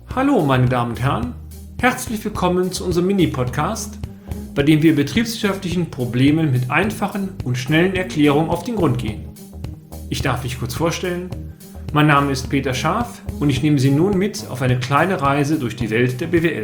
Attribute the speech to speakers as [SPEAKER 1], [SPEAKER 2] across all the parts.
[SPEAKER 1] Hallo meine Damen und Herren, herzlich willkommen zu unserem Mini-Podcast, bei dem wir betriebswirtschaftlichen Problemen mit einfachen und schnellen Erklärungen auf den Grund gehen. Ich darf mich kurz vorstellen, mein Name ist Peter Scharf und ich nehme Sie nun mit auf eine kleine Reise durch die Welt der BWL.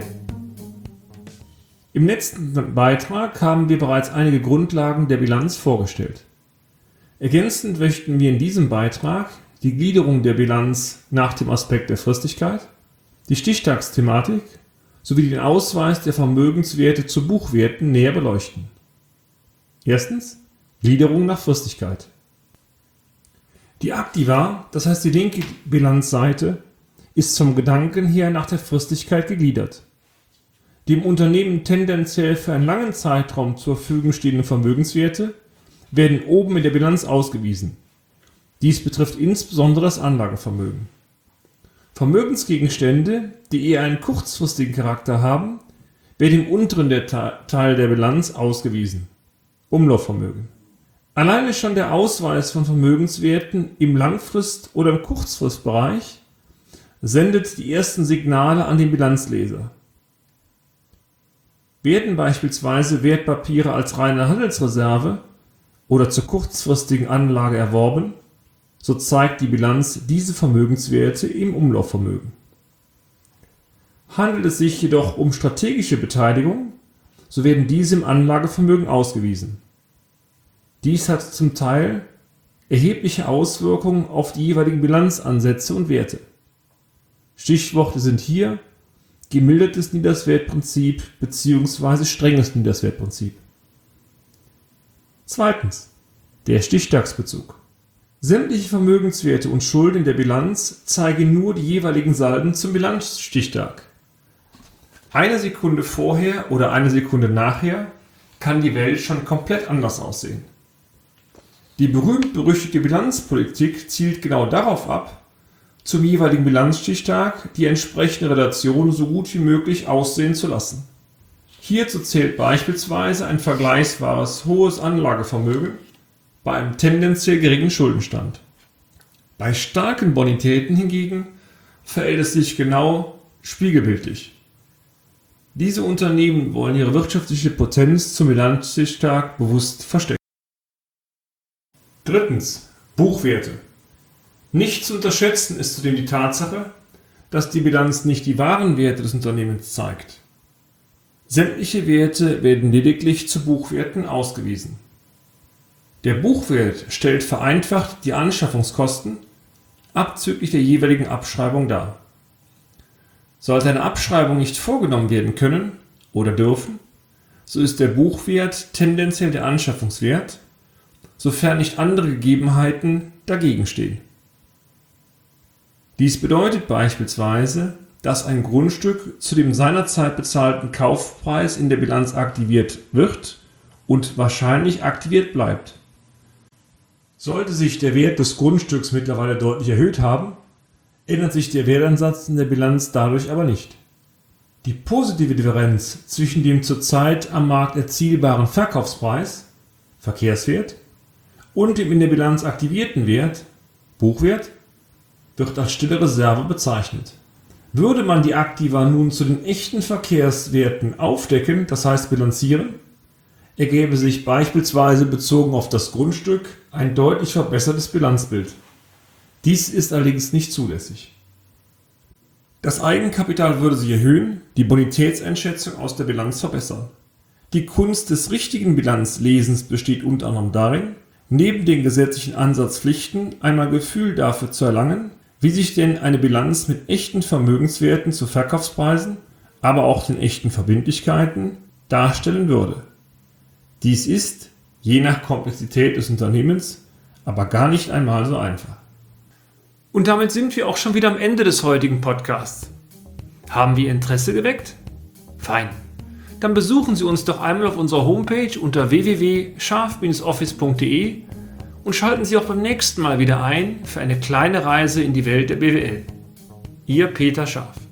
[SPEAKER 1] Im letzten Beitrag haben wir bereits einige Grundlagen der Bilanz vorgestellt. Ergänzend möchten wir in diesem Beitrag die Gliederung der Bilanz nach dem Aspekt der Fristigkeit, die Stichtagsthematik sowie den Ausweis der Vermögenswerte zu Buchwerten näher beleuchten. Erstens, Gliederung nach Fristigkeit. Die Aktiva, das heißt die linke Bilanzseite, ist vom Gedanken her nach der Fristigkeit gegliedert. Dem Unternehmen tendenziell für einen langen Zeitraum zur Verfügung stehenden Vermögenswerte werden oben in der Bilanz ausgewiesen. Dies betrifft insbesondere das Anlagevermögen. Vermögensgegenstände, die eher einen kurzfristigen Charakter haben, werden im unteren Teil der Bilanz ausgewiesen. Umlaufvermögen. Alleine schon der Ausweis von Vermögenswerten im Langfrist- oder im Kurzfristbereich sendet die ersten Signale an den Bilanzleser. Werden beispielsweise Wertpapiere als reine Handelsreserve oder zur kurzfristigen Anlage erworben, so zeigt die Bilanz diese Vermögenswerte im Umlaufvermögen. Handelt es sich jedoch um strategische Beteiligung, so werden diese im Anlagevermögen ausgewiesen. Dies hat zum Teil erhebliche Auswirkungen auf die jeweiligen Bilanzansätze und Werte. Stichworte sind hier gemildertes Niederswertprinzip bzw. strenges Niederswertprinzip. Zweitens, der Stichtagsbezug. Sämtliche Vermögenswerte und Schulden in der Bilanz zeigen nur die jeweiligen Salden zum Bilanzstichtag. Eine Sekunde vorher oder eine Sekunde nachher kann die Welt schon komplett anders aussehen. Die berühmt-berüchtigte Bilanzpolitik zielt genau darauf ab, zum jeweiligen Bilanzstichtag die entsprechende Relation so gut wie möglich aussehen zu lassen. Hierzu zählt beispielsweise ein vergleichbares hohes Anlagevermögen bei einem tendenziell geringen Schuldenstand. Bei starken Bonitäten hingegen verhält es sich genau spiegelbildlich. Diese Unternehmen wollen ihre wirtschaftliche Potenz zum Bilanzstichtag bewusst verstecken. Drittens, Buchwerte. Nicht zu unterschätzen ist zudem die Tatsache, dass die Bilanz nicht die wahren Werte des Unternehmens zeigt. Sämtliche Werte werden lediglich zu Buchwerten ausgewiesen. Der Buchwert stellt vereinfacht die Anschaffungskosten abzüglich der jeweiligen Abschreibung dar. Sollte eine Abschreibung nicht vorgenommen werden können oder dürfen, so ist der Buchwert tendenziell der Anschaffungswert, sofern nicht andere Gegebenheiten dagegen stehen. Dies bedeutet beispielsweise, dass ein Grundstück zu dem seinerzeit bezahlten Kaufpreis in der Bilanz aktiviert wird und wahrscheinlich aktiviert bleibt. Sollte sich der Wert des Grundstücks mittlerweile deutlich erhöht haben, ändert sich der Wertansatz in der Bilanz dadurch aber nicht. Die positive Differenz zwischen dem zurzeit am Markt erzielbaren Verkaufspreis, Verkehrswert, und dem in der Bilanz aktivierten Wert, Buchwert, wird als stille Reserve bezeichnet. Würde man die Aktiva nun zu den echten Verkehrswerten aufdecken, das heißt bilanzieren, ergäbe sich beispielsweise bezogen auf das Grundstück ein deutlich verbessertes Bilanzbild. Dies ist allerdings nicht zulässig. Das Eigenkapital würde sich erhöhen, die Bonitätseinschätzung aus der Bilanz verbessern. Die Kunst des richtigen Bilanzlesens besteht unter anderem darin, neben den gesetzlichen Ansatzpflichten einmal Gefühl dafür zu erlangen, wie sich denn eine Bilanz mit echten Vermögenswerten zu Verkaufspreisen, aber auch den echten Verbindlichkeiten darstellen würde. Dies ist, je nach Komplexität des Unternehmens, aber gar nicht einmal so einfach. Und damit sind wir auch schon wieder am Ende des heutigen Podcasts. Haben wir Interesse geweckt? Fein. Dann besuchen Sie uns doch einmal auf unserer Homepage unter www.scharf-office.de und schalten Sie auch beim nächsten Mal wieder ein für eine kleine Reise in die Welt der BWL. Ihr Peter Scharf.